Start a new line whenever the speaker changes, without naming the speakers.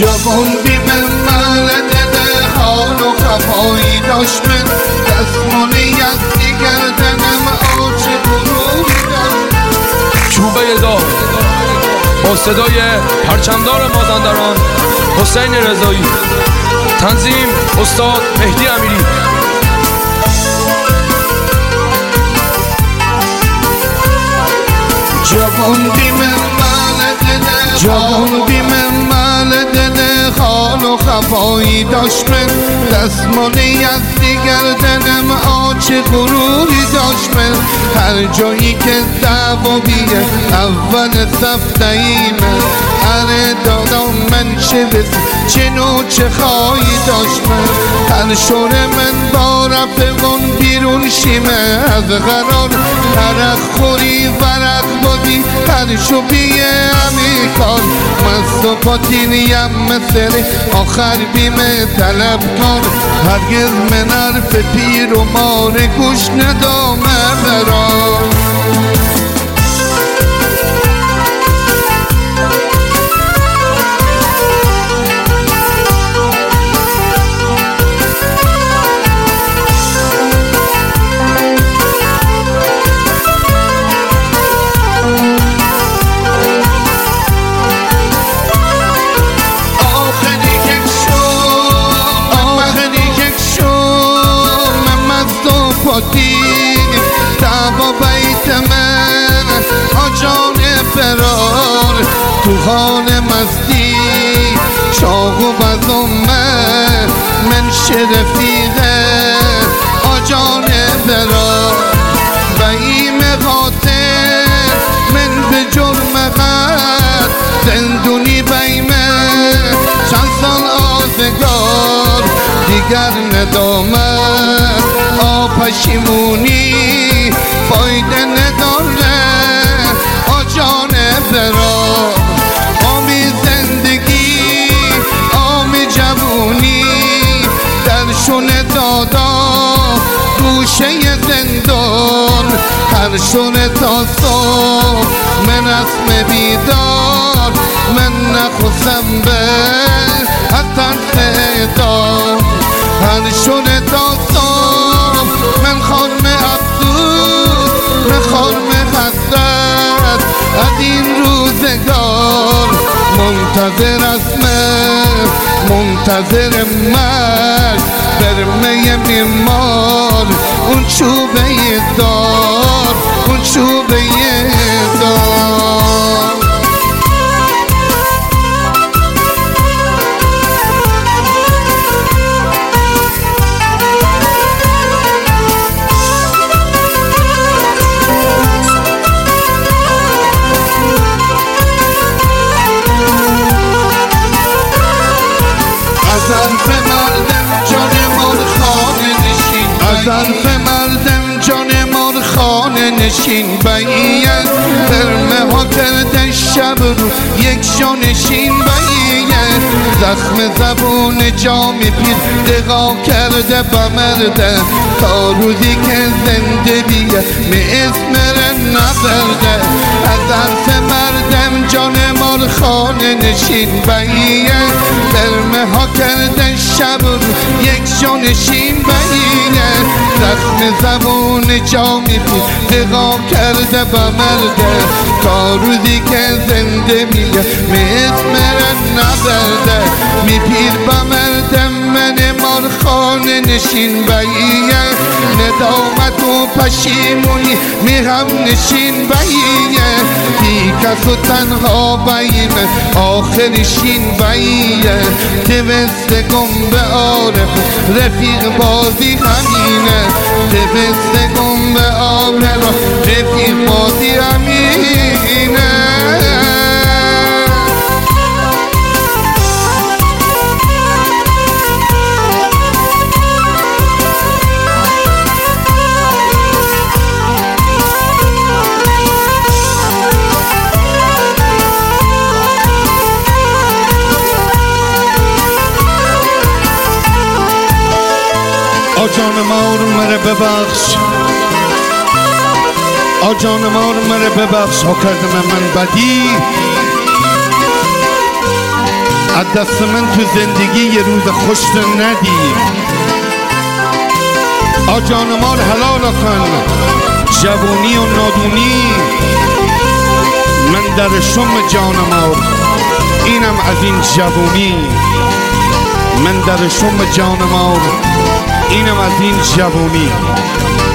جوان بیم ملده حال و خفایی داشت من دستمانی از دیگر دنم آچ گروهی داشت.
چوبه دار با صدای پرچمدار مازندران حسین رضایی، تنظیم استاد مهدی امیری.
جوان بیم ملده حال و خفایی داشت من دستمانی از دیگر دنم آچ غروری داشت من هر جایی که دعوابیه اول صف دهیمه هر دادم من چه بسی چه نوع چه خواهی داشت من هر شور من با رفقان بیرون شیمه از قرار عرق خوری ورق بودی هر شبیه همی کار مست و پاتین یم سر آخر بیم طلب کار هرگز من حرف پیر و مار گوش ندامه برار. دعوا بیت من آجان فرار تو حال مستی چاق و بزم من شرفیقه آجان فرار و این قاتل من به جرم قد زندونی بیمه چند سال آزگار دیگر ندامت پشیمونی فایده نداره آجان برا آمی زندگی آمی جوونی درشون دادا گوشه زندان هر شونه تا صبح من اسم بیدار من نخوستم به حتی فیدار هر شونه تا صبح من خرم افسوس من خرم حسرت از این روزگار منتظر اسمه منتظر مرگ برمه میمار اون چوبه دار اون چوبه دار. ظرف مردم جان مار خانه نشین بیه برمه ها کرده شب رو یک جانشین بیه زخم زبون جامی پیر دقا کرده بمرده تا روزی که زنده بیه می اسمر نبرده از ظرف مردم جان مار خانه نشین بیه برمه ها کرده شب رو یک جانشین بیه زخم زبون جامی پیر دقا کرده بمرده تا روزی که زنده میگه می اسمر نبرده می پیر بمرده من مار خانه نشین بیه ندامت و پشیمونی می هم نشین بیه بی کس و تنها بیمه آخرشین بیه دوست گم به عارف رفیق بازی همینه دوست گم به عارف رفیق بازی همینه. آجان مار مره ببخش آجان مار مره ببخش ها کردم من بدی از دست من تو زندگی یه روز خوشت ندی. آجان مال حلال کن جوونی و نادونی، من در شم جان مال اینم از این جوونی، من در شم جان مال اینم از این جوونی.